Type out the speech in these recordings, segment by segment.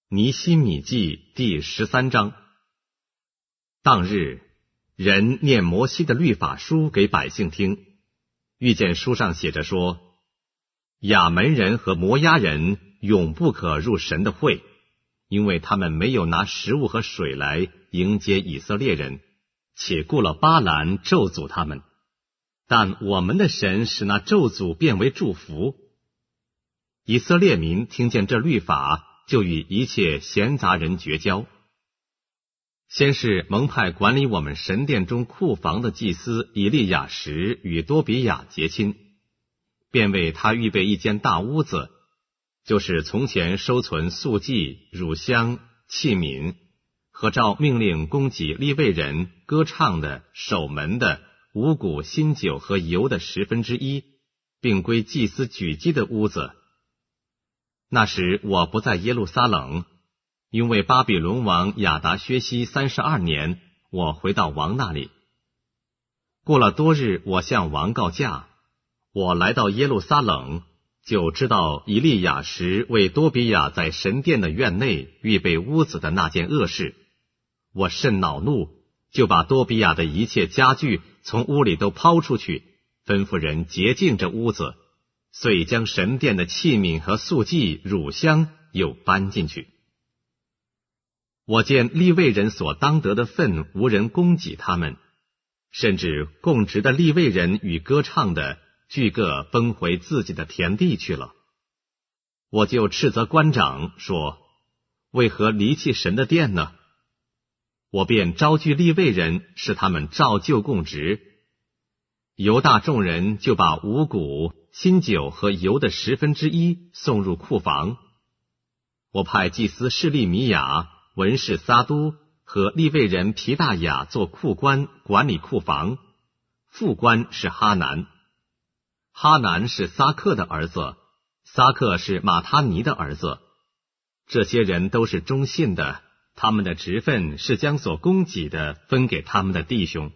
尼希米记第13章。当日，人念摩西的律法书给百姓听，遇见书上写着说，亚门人和摩押人永不可入神的会，因为他们没有拿食物和水来迎接以色列人，且雇了巴兰咒诅他们。但我们的神使那咒诅变为祝福。以色列民听见这律法，就与一切闲杂人绝交。先是蒙派管理我们神殿中库房的祭司以利亚实与多比亚结亲，便为他预备一间大屋子，就是从前收存素祭、乳香、器皿，和照命令供给利未人、歌唱的、守门的、五谷、新酒和油的1/10，并归祭司举祭的屋子。那时我不在耶路撒冷，因为巴比伦王亚达薛西32年，我回到王那里。过了多日，我向王告假，我来到耶路撒冷，就知道以利亚实为多比亚在神殿的院内预备屋子的那件恶事。我甚恼怒，就把多比亚的一切家具从屋里都抛出去，吩咐人洁净这屋子，遂将神殿的器皿和素祭、乳香又搬进去。我见利未人所当得的分无人供给他们，甚至供职的利未人与歌唱的俱各奔回自己的田地去了。我就斥责官长说，为何离弃神的殿呢？我便招聚利未人，使他们照旧供职。犹大众人就把五谷、新酒和油的1/10送入库房。我派祭司示利米亚、文士撒都和利未人皮大雅做库官，管理库房。副官是哈南，哈南是撒克的儿子，撒克是马他尼的儿子。这些人都是忠信的，他们的职分是将所供给的分给他们的弟兄。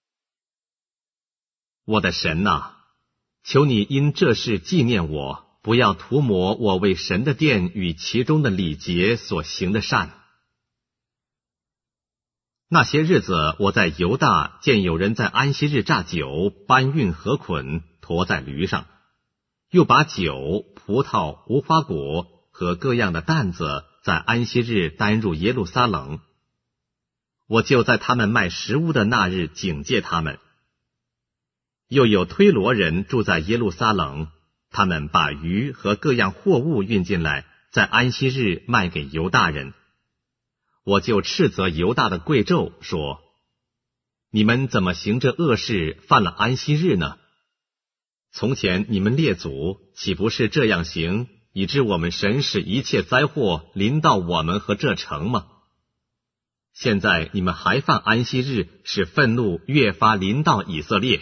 我的神啊，求你因这事纪念我，不要涂抹我为神的殿与其中的礼节所行的善。那些日子，我在犹大见有人在安息日榨酒，搬运禾捆，驮在驴上，又把酒、葡萄、无花果和各样的担子在安息日担入耶路撒冷。我就在他们卖食物的那日警戒他们。又有推罗人住在耶路撒冷，他们把鱼和各样货物运进来，在安息日卖给犹大人。我就斥责犹大的贵胄说，你们怎么行这恶事，犯了安息日呢？从前你们列祖岂不是这样行，以致我们神使一切灾祸临到我们和这城吗？现在你们还犯安息日，使愤怒越发临到以色列。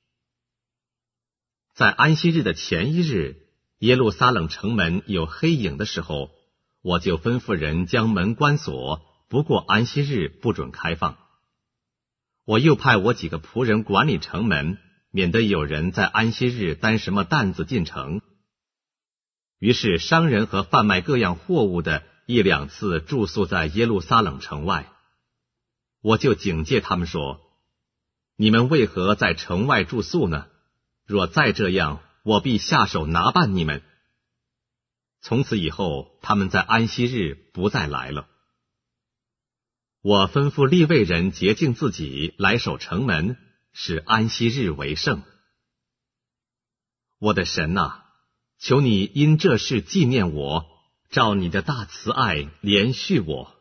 在安息日的前一日，耶路撒冷城门有黑影的时候，我就吩咐人将门关锁，不过安息日不准开放。我又派我几个仆人管理城门，免得有人在安息日担什么担子进城。于是商人和贩卖各样货物的1、2次住宿在耶路撒冷城外。我就警戒他们说，你们为何在城外住宿呢？若再这样，我必下手拿办你们。从此以后，他们在安息日不再来了。我吩咐利未人洁净自己，来守城门，使安息日为圣。我的神啊，求你因这事纪念我，照你的大慈爱怜恤我。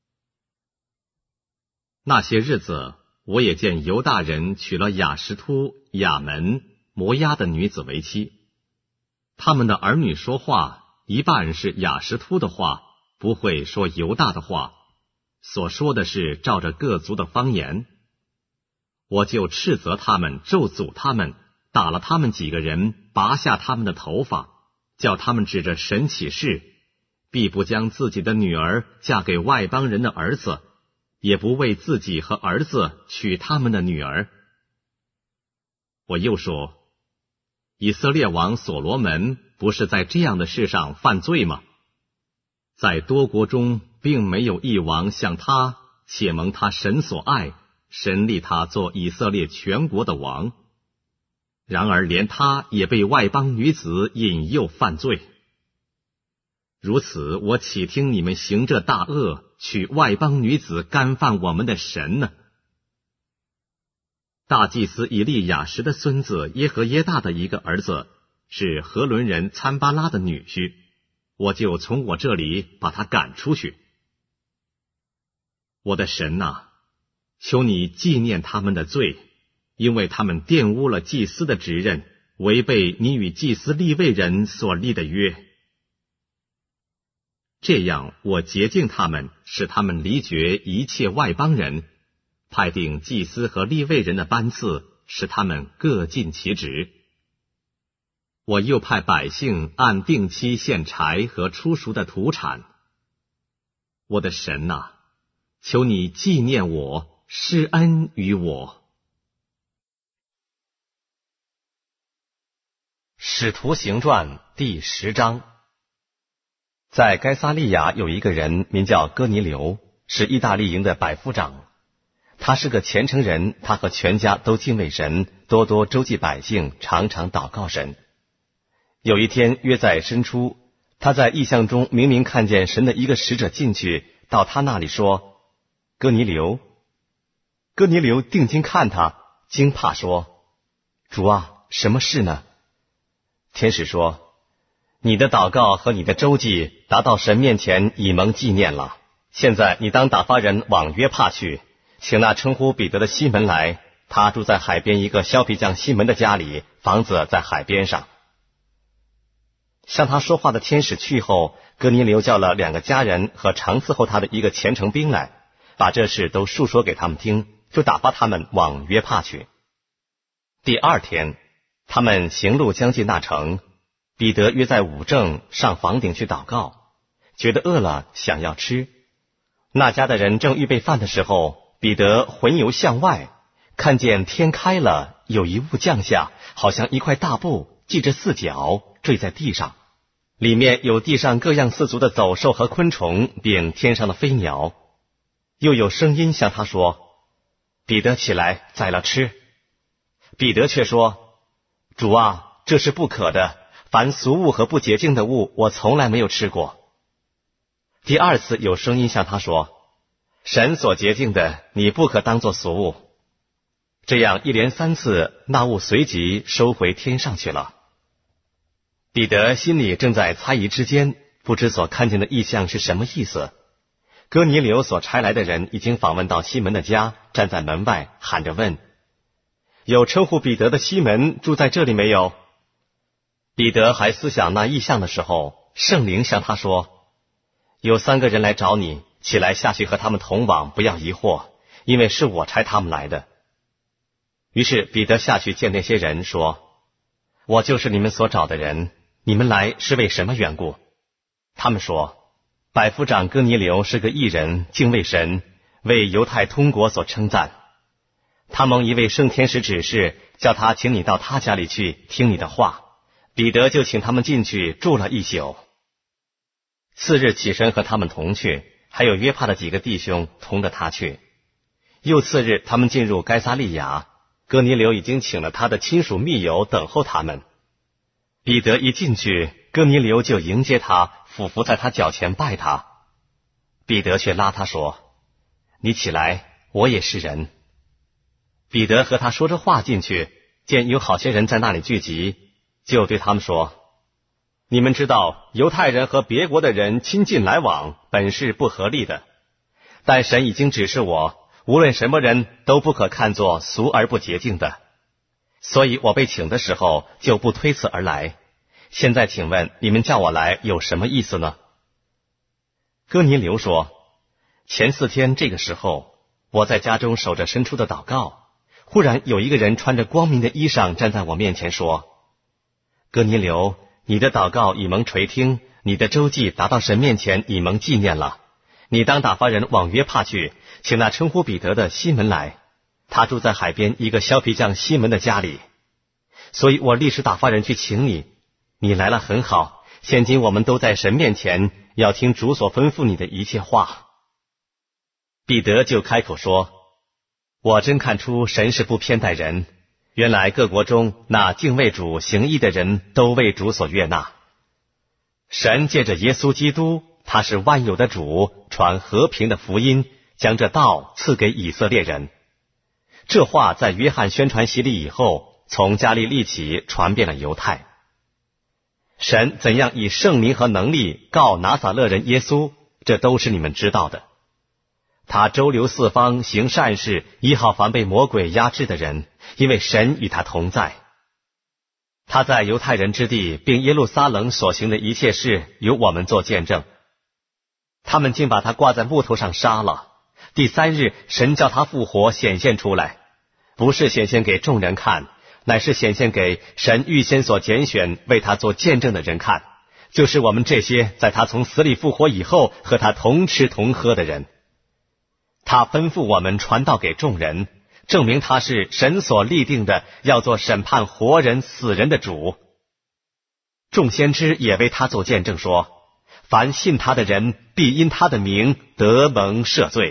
那些日子，我也见犹大人娶了亚实突、亚门、摩押的女子为妻，他们的儿女说话，一半是亚实突的话，不会说犹大的话，所说的是照着各族的方言。我就斥责他们，咒诅他们，打了他们几个人，拔下他们的头发，叫他们指着神起誓，必不将自己的女儿嫁给外邦人的儿子，也不为自己和儿子娶他们的女儿。我又说，以色列王所罗门不是在这样的事上犯罪吗？ 在多国中并没有一王像他，且蒙他神所爱，神立他做以色列全国的王。然而连他也被外邦女子引诱犯罪。如此，我岂听你们行这大恶，娶外邦女子干犯我们的神呢？大祭司以利亚实的孙子耶和耶大的一个儿子，是何伦人参巴拉的女婿，我就从我这里把他赶出去。我的神啊，求你纪念他们的罪，因为他们玷污了祭司的职任，违背你与祭司利未人所立的约。这样我洁净他们，使他们离绝一切外邦人，派定祭司和利未人的班次，使他们各尽其职。我又派百姓按定期献柴和初熟的土产。我的神啊，求你纪念我，施恩于我。使徒行传第10章。在该撒利亚有一个人名叫哥尼流，是意大利营的百夫长。他是个虔诚人，他和全家都敬畏神，多多周济百姓，常常祷告神。有一天约在申初，他在异象中明明看见神的一个使者进去，到他那里说：哥尼流。哥尼流定睛看他，惊怕说：主啊，什么事呢？天使说：你的祷告和你的周济达到神面前，已蒙纪念了。现在你当打发人往约帕去，请那称呼彼得的西门来，他住在海边一个削皮匠西门的家里，房子在海边上。向他说话的天使去后，哥尼流叫了2个家人和常伺候他的一个虔诚兵来，把这事都述说给他们听，就打发他们往约帕去。第2天，他们行路将近那城，彼得约在午正上房顶去祷告，觉得饿了，想要吃。那家的人正预备饭的时候，彼得魂游向外，看见天开了，有一物降下，好像一块大布，系着4角，坠在地上，里面有地上各样4足的走兽和昆虫，并天上的飞鸟。又有声音向他说：彼得起来，宰了吃。彼得却说：主啊，这是不可的，凡俗物和不洁净的物，我从来没有吃过。第2次有声音向他说：神所洁净的，你不可当作俗物。这样一连3次，那物随即收回天上去了。彼得心里正在猜疑之间，不知所看见的异象是什么意思。哥尼流所差来的人已经访问到西门的家，站在门外喊着问：有称呼彼得的西门住在这里没有？彼得还思想那异象的时候，圣灵向他说：有3个人来找你，起来下去和他们同往，不要疑惑，因为是我差他们来的。于是彼得下去见那些人，说：我就是你们所找的人，你们来是为什么缘故？他们说：百夫长哥尼流是个义人，敬畏神，为犹太通国所称赞。他蒙一位圣天使指示，叫他请你到他家里去听你的话。彼得就请他们进去住了1宿。次日起身和他们同去，还有约帕的几个弟兄同着他去。又次日他们进入该撒利亚，哥尼流已经请了他的亲属密友等候他们。彼得一进去，哥尼流就迎接他，俯伏在他脚前拜他。彼得却拉他说：你起来，我也是人。彼得和他说着话进去，见有好些人在那里聚集，就对他们说：你们知道犹太人和别国的人亲近来往，本是不合理的，但神已经指示我，无论什么人都不可看作俗而不洁净的，所以我被请的时候就不推辞而来。现在请问你们叫我来有什么意思呢？哥尼流说：前4天这个时候，我在家中守着申初的祷告，忽然有一个人穿着光明的衣裳站在我面前说：哥尼流，你的祷告已蒙垂听，你的周济达到神面前，已蒙纪念了。你当打发人往约帕去，请那称呼彼得的西门来，他住在海边一个削皮匠西门的家里。所以我立时打发人去请你，你来了很好， 现今我们都在神面前，要听主所吩咐你的一切话。彼得就开口说，我真看出神是不偏待人，原来各国中那敬畏主行义的人都为主所悦纳。神借着耶稣基督，他是万有的主，传和平的福音，将这道赐给以色列人。这话在约翰宣传洗礼以后，从加利利起传遍了犹太。神怎样以圣灵和能力告拿撒勒人耶稣，这都是你们知道的。他周流四方，行善事，医好凡被魔鬼压制的人，因为神与他同在。他在犹太人之地并耶路撒冷所行的一切事，由我们做见证。他们竟把他挂在木头上杀了。第3日，神叫他复活，显现出来，不是显现给众人看，乃是显现给神预先所拣选为他做见证的人看，就是我们这些在他从死里复活以后和他同吃同喝的人。他吩咐我们传道给众人，证明他是神所立定的要做审判活人死人的主。众先知也为他做见证说，凡信他的人必因他的名得蒙赦罪。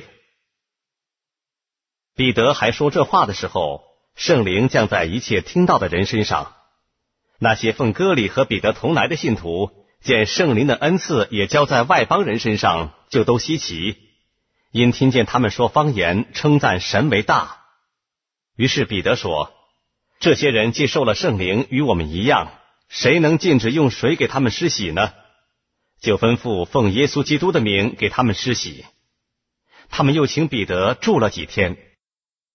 彼得还说这话的时候，圣灵降在一切听到的人身上。那些奉割礼和彼得同来的信徒，见圣灵的恩赐也交在外邦人身上，就都稀奇，因听见他们说方言，称赞神为大。于是彼得说，这些人既受了圣灵，与我们一样，谁能禁止用水给他们施洗呢？就吩咐奉耶稣基督的名给他们施洗。他们又请彼得住了几天，